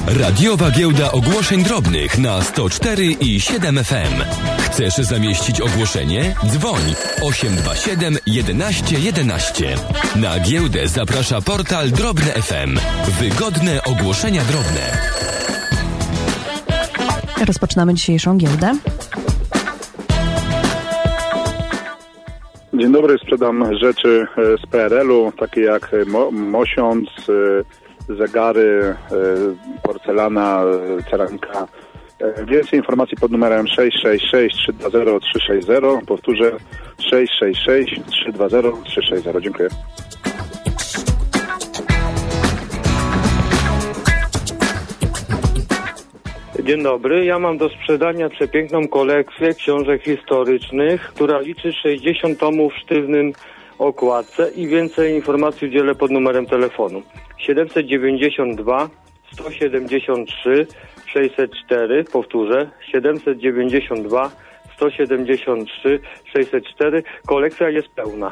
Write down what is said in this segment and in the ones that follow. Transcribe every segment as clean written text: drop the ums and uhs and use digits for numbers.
Radiowa giełda ogłoszeń drobnych na 104 i 7 FM. Chcesz zamieścić ogłoszenie? Dzwoń 827 11 11. Na giełdę zaprasza portal Drobne FM. Wygodne ogłoszenia drobne. Rozpoczynamy dzisiejszą giełdę. Dzień dobry, sprzedam rzeczy z PRL-u, takie jak mosiąc, zegary, porcelana, ceramika. Więcej informacji pod numerem 666-320-360. Powtórzę, 666-320-360. Dziękuję. Dzień dobry, ja mam do sprzedania przepiękną kolekcję książek historycznych, która liczy 60 tomów w sztywnym okładce i więcej informacji udzielę pod numerem telefonu 792 173 604, powtórzę 792 173 604. Kolekcja jest pełna.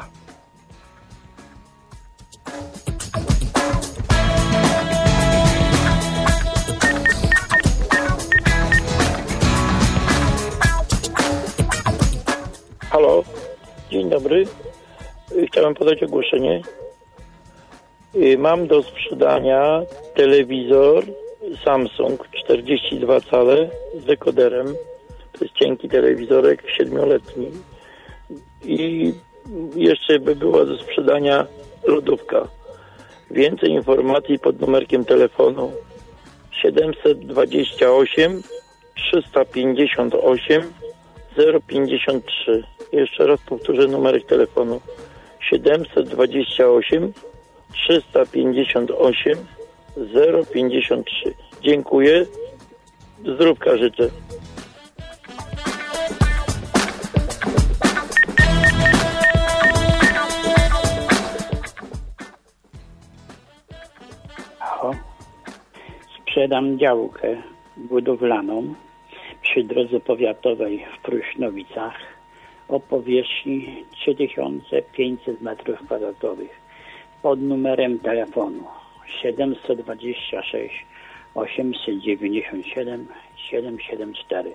Halo, dzień dobry. Chciałem podać ogłoszenie. Mam do sprzedania telewizor Samsung 42 cale z dekoderem. To jest cienki telewizorek 7-letni. I jeszcze by była do sprzedania lodówka. Więcej informacji pod numerkiem telefonu 728 358 053. Jeszcze raz powtórzę numerek telefonu 728 358 053. Dziękuję. Zdrówka życzę. Sprzedam działkę budowlaną przy drodze powiatowej w Pruśnowicach o powierzchni 3500 m2 pod numerem telefonu 726 897 774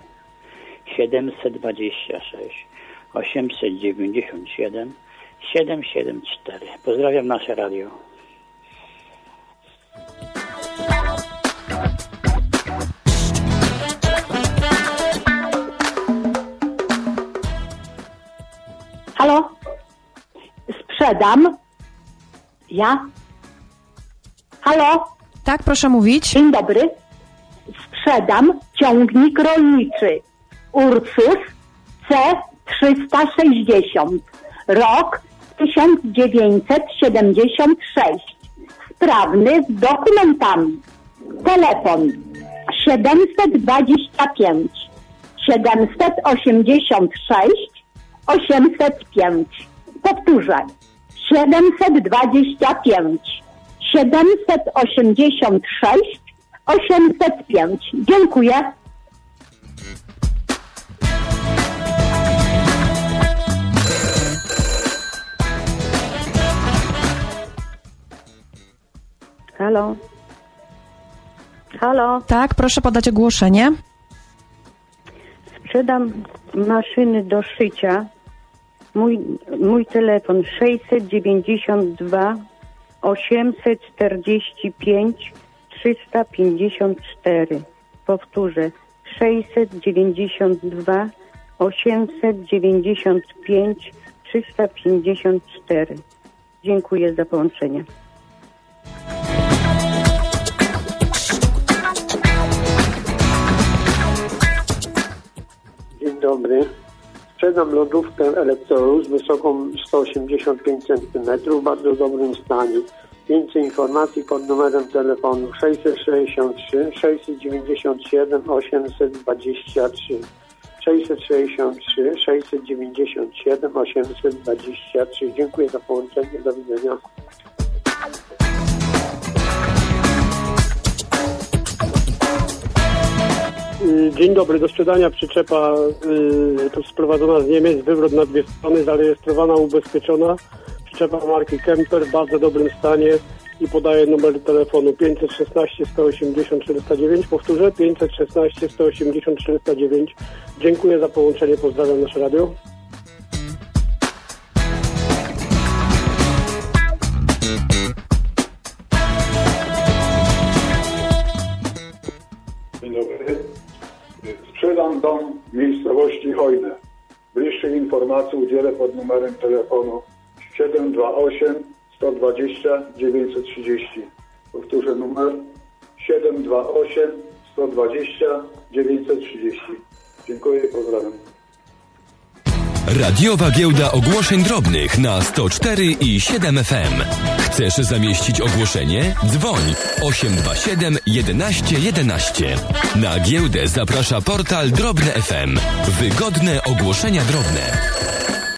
726 897 774. Pozdrawiam nasze radio. Halo? Sprzedam. Ja? Halo? Tak, proszę mówić. Dzień dobry. Sprzedam ciągnik rolniczy Ursus C360. Rok 1976. Sprawny z dokumentami. Telefon 725 786 805. Powtórzę. 725 786 805. Dziękuję. Halo? Halo? Tak, proszę podać ogłoszenie. Sprzedam maszyny do szycia. Mój telefon 692 845 354. Powtórzę. 692 895 354. Dziękuję za połączenie. Dzień dobry. Sprzedam lodówkę Electrolux wysoką 185 cm w bardzo dobrym stanie. Więcej informacji pod numerem telefonu 663 697 823 663 697 823. Dziękuję za połączenie. Do widzenia. Dzień dobry, do sprzedania przyczepa to sprowadzona z Niemiec, wywrót na 2 strony, zarejestrowana, ubezpieczona. Przyczepa marki Kemper w bardzo dobrym stanie i podaję numer telefonu 516 180 409. Powtórzę, 516 180 409. Dziękuję za połączenie, pozdrawiam nasze radio. Dzień dobry. Sprzedam dom w miejscowości Hojne. Bliższych informacji udzielę pod numerem telefonu 728 120 930. Powtórzę numer 728 120 930. Dziękuję i pozdrawiam. Radiowa Giełda Ogłoszeń Drobnych na 104 i 7 FM. Chcesz zamieścić ogłoszenie? Dzwoń 827 11 11. Na giełdę zaprasza portal Drobne FM. Wygodne ogłoszenia drobne.